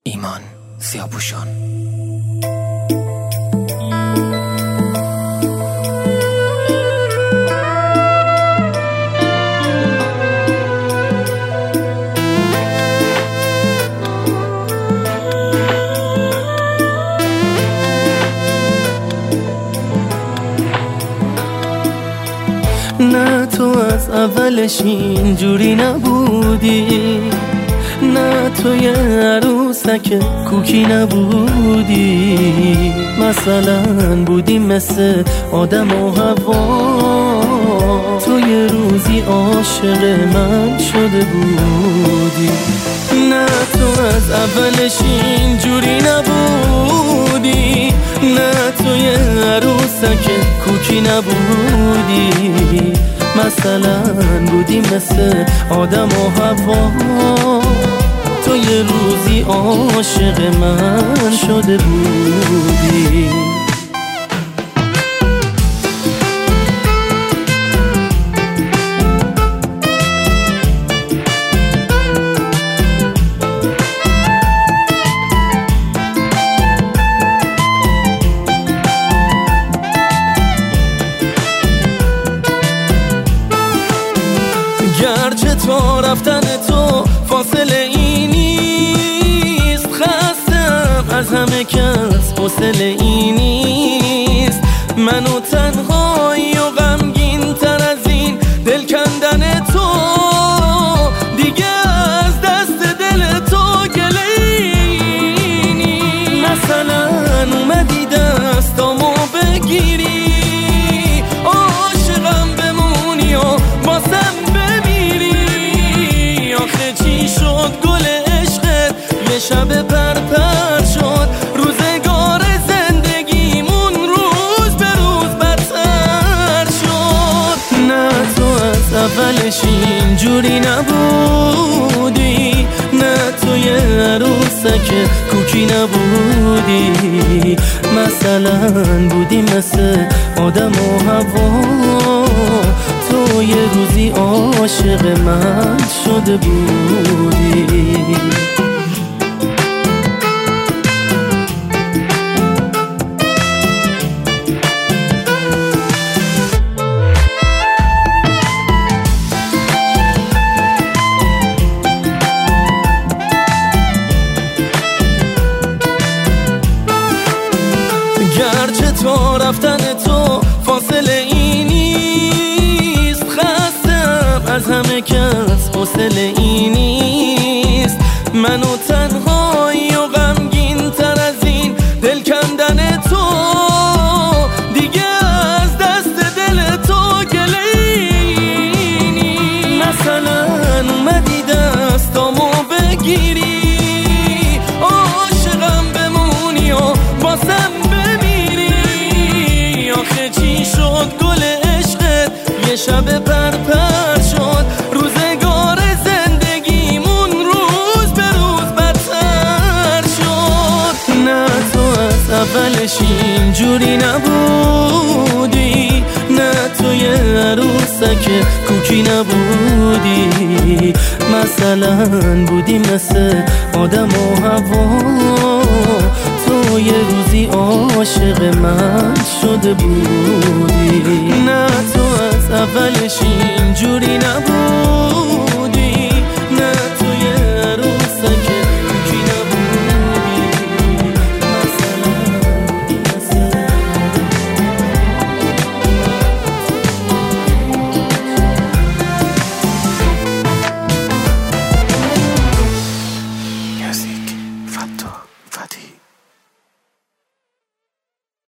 ایمان سیاه‌پوشان. نه تو از اولش اینجوری نبودی، نه تو یه عروسک کوکی نبودی، مثلا بودی مثل آدم و هوا، تو یه روزی عاشق من شده بودی. نه تو از اولش اینجوری نبودی، نه تو یه عروسک کوکی نبودی، مثلا بودی مثل آدم و هوا، تو یه روزی عاشق من شده بودی. گرچه تا رفتن تو فاصله ای نیست، خستم از همه کس حوصله ای نیست، منو تنهایی و غمگین تر از این دل کندن تو، دیگه از دست دل تو گله ای نیست. مثلا اومدی دستامو بگیری، عاشقم بمونی و باسم گل عشقت یه شب پرپر شد، روزگار زندگیمون روز به روز بدتر شد. نه تو از اولش اینجوری نبودی، نه تو یه عروسک کوکی نبودی، مثلا بودی مثل آدم و هوا، تو یه روزی عاشق من شده بودی. گرچه تا رفتن تو فاصله ای نیست، خستم از همه کس حوصله ای نیست، منو تنهایی و غمگین تر از این دل کندن تو، دیگه از دست دل تو گله ای نیست. مثلا اومدی دستامو بگیری، عاشقم بمونی و باسم بمیری، آخه چی شد گل عشقت یه شب پرپر شد، روزگار زندگیمون روز به روز بدتر شد. نه تو از اولش اینجوری نبودی، نه تو یه عروسک کوکی نبودی، مثلا بودی مثل آدم و هوا، تو یه روزی عاشق من شده بودی. نه تو از اولش اینجوری نبودی،